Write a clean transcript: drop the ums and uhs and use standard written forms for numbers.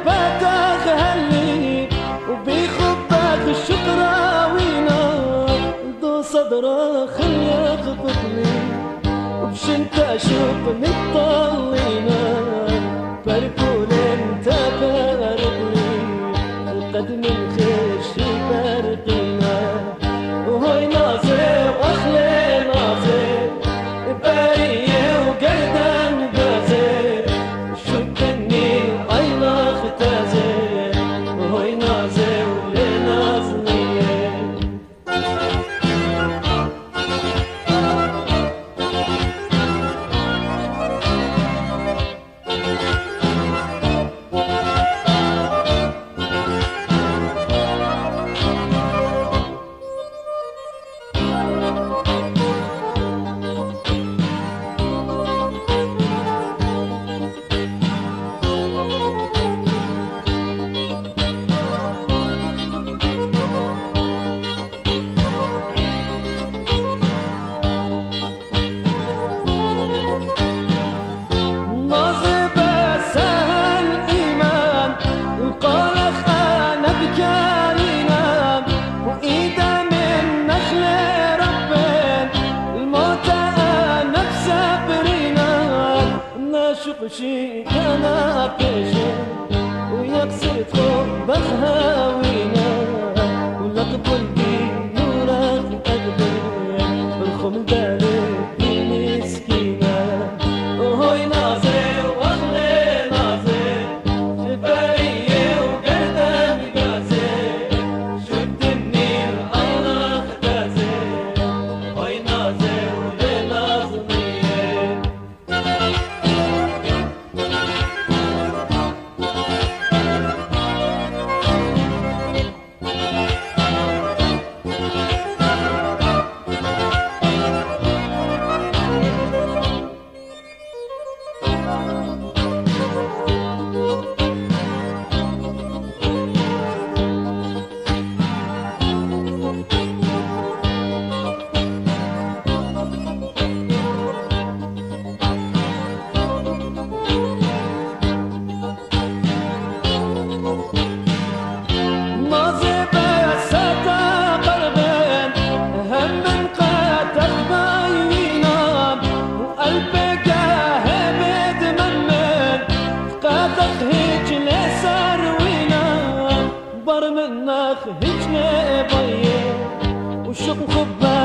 باتاخ هلي وبيخباك الشقراوينا دو صدره خلي يخبطني وبشنت اشوف مطلينا بركول انت بارقني القدم الخش برقينا وهوي ناصر واخلي ناصر باريه وقردن قازر شدني ايلا ختازر وهوي ناصر ولنازنيه شي كان بيجي ويكسر فوق بخاوينا ولا تقلبي نورك أقدر الخم دارك مسكينة وهوي ناظر واخلي ناظر شفاية وقردن قاسر شدني الله اختازر هوي ناظر ولناظرية منك هجنة بيه وشوق خبا